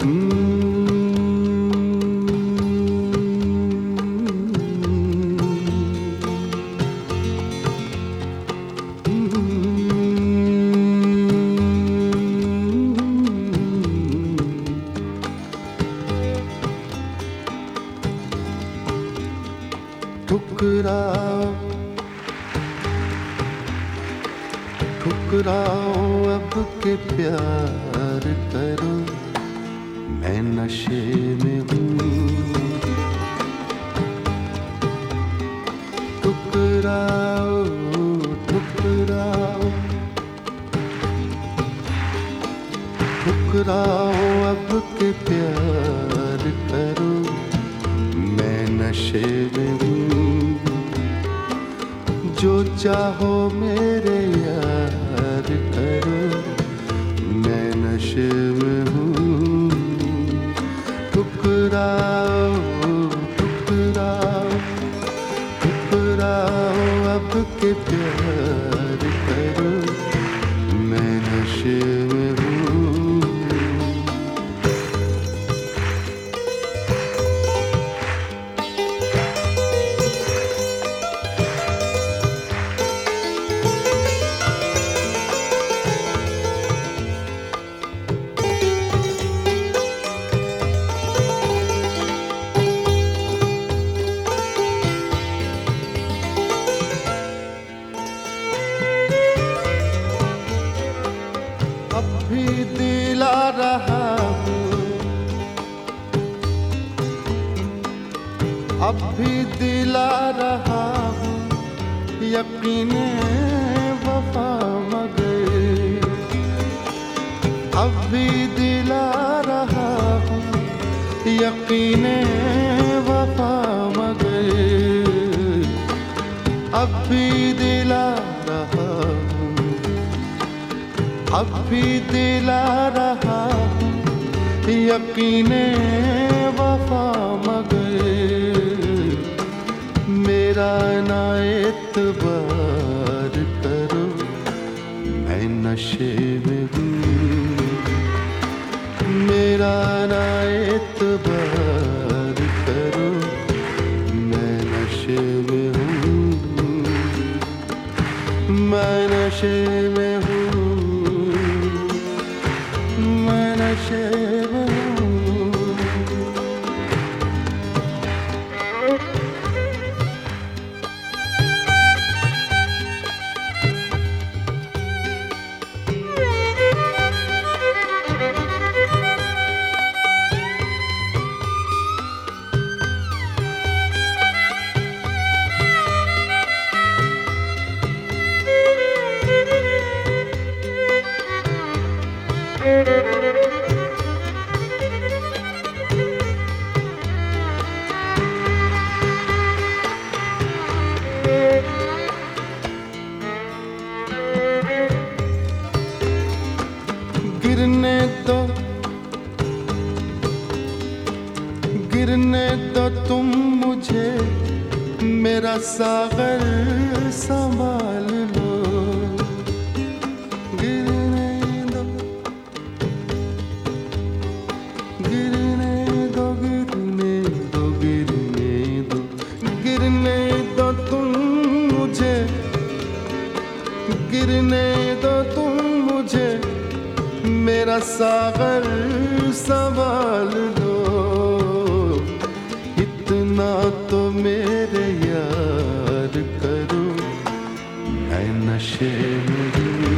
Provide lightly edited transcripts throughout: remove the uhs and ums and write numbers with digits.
ठुकराओ ठुकराओ अब के प्यार करो, मैं नशे में हूँ। ठुकराओ ठुकराओ ठुकराओ अब के प्यार करो, मैं नशे में हूँ। जो चाहो मेरे यार करो, मैं नशे में हूँ। ठुकराओ ठुकराओ ठुकराओ अब के प्यार करो, मैं नशे में हूँ। अब भी दिला रहा हूँ, अब भी दिला रहा हूँ, यकीने वफा मगर। अब भी दिला रहा हूँ, यकीने वफा मगर। अब भी दिला रहा हूँ, अब भी दिला रहा हूँ, यकीने वफा मगर। मेरा ना एतबार करो, मैं नशे में हूँ। मेरा ना एतबार करो, मैं नशे में हूँ। मैं नशे में हूँ, मैं नशे में हूँ। गिरने दो, गिरने दो तुम मुझे, मेरा सागर संभाल लो। गिरने दो, गिरने दो, गिरने दो, गिरने दो, गिरने दो तुम मुझे, गिरने दो तुम मुझे, मेरा सागर संभाल लो। इतना तो मेरे यार करो, मैं नशे में हूँ।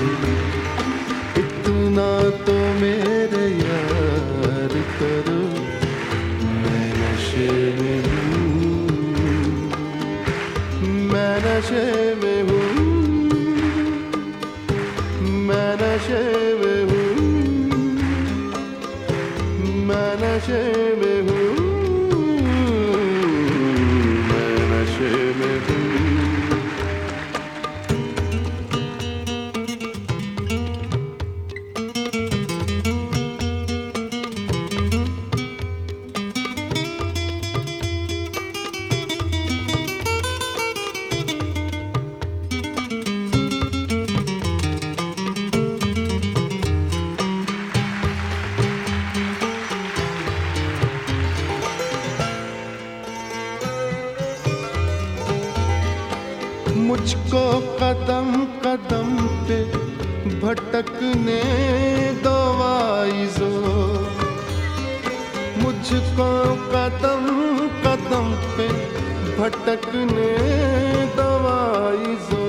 इतना तो मेरे यार करो, मैं नशे में हूँ। मैं नशे में हूँ, मैं नशे में हूँ, मैं नशे में हूँ, मैं नशे में हूँ। मुझको कदम कदम पे भटकने दो आइज़ो, मुझको कदम कदम पे भटकने दो आइज़ो,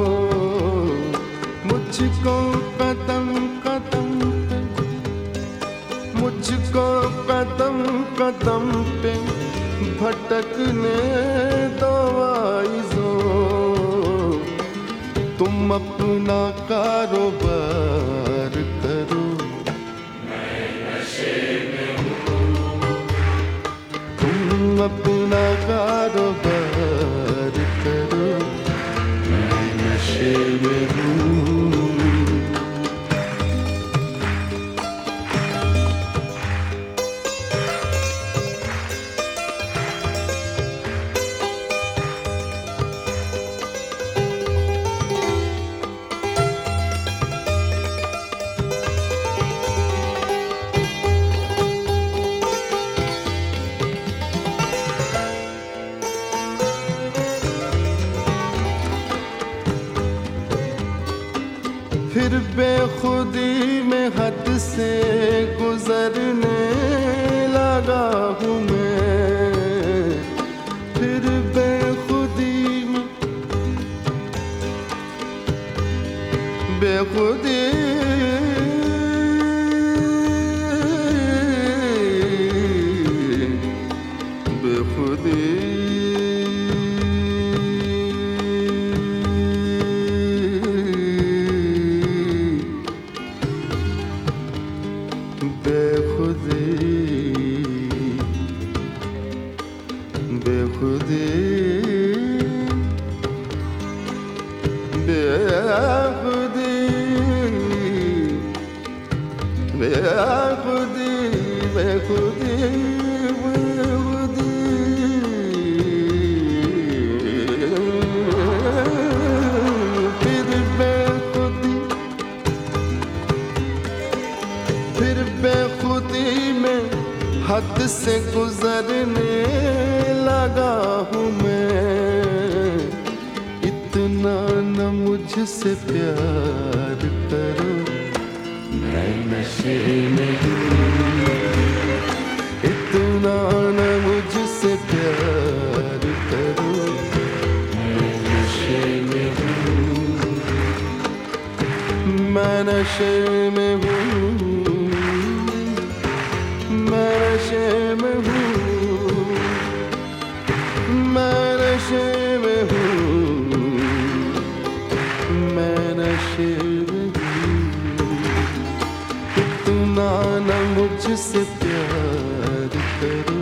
मुझको कदम कदम पे, मुझको कदम कदम पे भटकने दो आइज़ो। तुम अपना कारोबार करो, मैं नशे में हूँ। तुम अपना कारोबार करो, मैं नशे में हूँ। फिर बेखुदी में हद से गुजरने लगा हूँ मैं, फिर बेखुदी में बेखुदी बेखुदी बेखुदी बेखुदी बेखुदी बेखुदी बेखुदी फिर बेखुदी में हद से गुजरने लगा हूँ मैं। इतना न मुझसे प्यार करो, मैं नशे में हूँ। इतना न मुझसे प्यार करो, मैं नशे में हूँ। मैं नशे में हूँ, मैं नशे में हूँ, मैं नशे में हूँ, मैं नशे में हूँ। इतना न मुझसे प्यार करो,